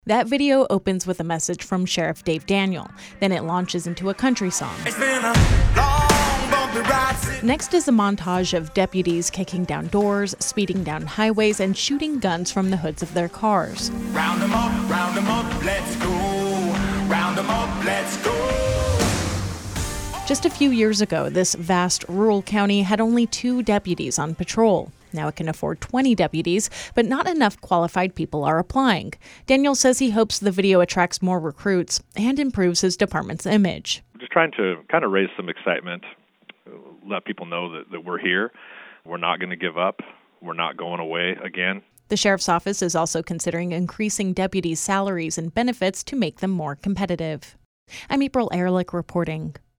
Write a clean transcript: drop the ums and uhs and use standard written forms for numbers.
That video opens with a message from Sheriff Dave Daniel. Then it launches into a country song. It's been a long, bumpy ride. Next is a montage of deputies kicking down doors, speeding down highways, and shooting guns from the hoods of their cars. Round 'em up, let's go. Round 'em up, let's go. Just a few years ago, this vast rural county had only 2 deputies on patrol. Now it can afford 20 deputies, but not enough qualified people are applying. Daniel says he hopes the video attracts more recruits and improves his department's image. Just trying to kind of raise some excitement, let people know that we're here. We're not going to give up. We're not going away again. The sheriff's office is also considering increasing deputies' salaries and benefits to make them more competitive. I'm April Ehrlich reporting.